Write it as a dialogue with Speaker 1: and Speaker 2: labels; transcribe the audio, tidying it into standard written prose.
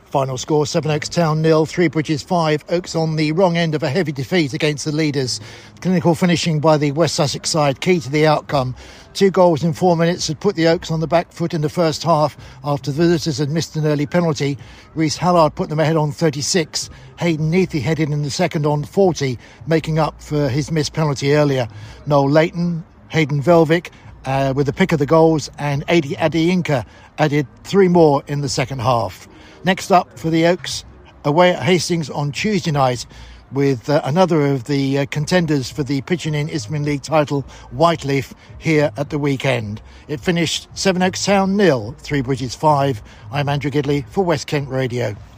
Speaker 1: Final score, Sevenoaks Town 0, Three Bridges 5. Oaks on the wrong end of a heavy defeat against the leaders. Clinical finishing by the West Sussex side, key to the outcome. 2 goals in 4 minutes had put the Oaks on the back foot in the first half after the visitors had missed an early penalty. Reece Hallard put them ahead on 36. Hayden Neathie headed in the second on 40, making up for his missed penalty earlier. Noel Leighton, Hayden Velvick with the pick of the goals, and Adi Adeyinka added 3 more in the second half. Next up for the Oaks, away at Hastings on Tuesday night with another of the contenders for the Pigeon Inn Isthmian League title, Whiteleaf, here at the weekend. It finished Sevenoaks Town 0, Three Bridges 5. I'm Andrew Gidley for West Kent Radio.